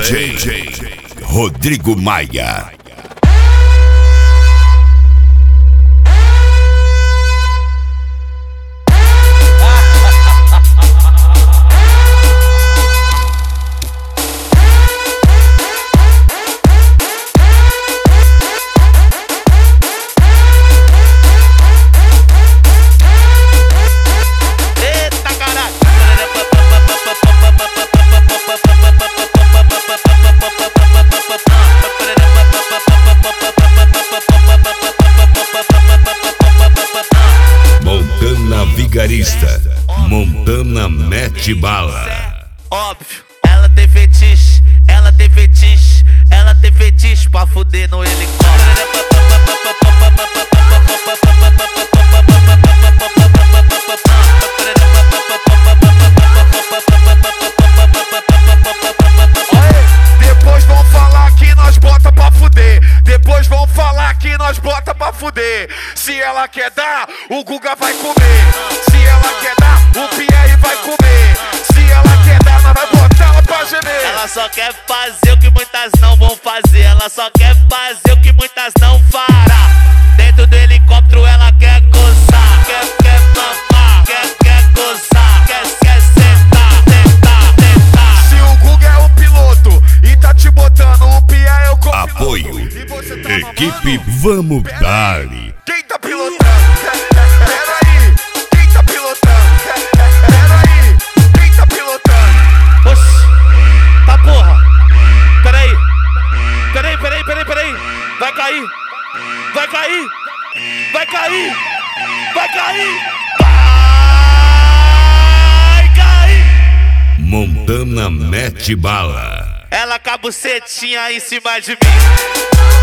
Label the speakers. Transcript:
Speaker 1: DJ Rodrigo Maia. Montana Vigarista, Montana mete bala.
Speaker 2: Óbvio, ela tem fetiche, ela tem fetiche, ela tem fetiche pra fuder no helicóptero.
Speaker 3: Depois vão falar que nós bota pra fuder. Depois vão falar que nós bota pra fuder. Se ela quer dar, o Guga vai comer. Se ela quer dar, o Pierre vai comer. Se ela quer dar, nós vai botar ela pra gemer.
Speaker 2: Ela só quer fazer o que muitas não vão fazer. Ela só quer fazer o que muitas não fará. Dentro do helicóptero ela quer gozar, quer mamar, quer gozar, quer sentar, tentar.
Speaker 3: Se o Guga é o piloto e tá te botando, o Pierre é o copiloto.
Speaker 1: Apoio,
Speaker 3: E você tá
Speaker 1: equipe
Speaker 3: mamando?
Speaker 1: Vamos Dali.
Speaker 3: Quem tá pilotando? Peraí, quem tá pilotando? Peraí, quem tá pilotando?
Speaker 2: Oxi, tá porra. Peraí. Vai cair. Vai cair.
Speaker 1: Montana mete bala.
Speaker 2: Ela com a bucetinha em cima de mim.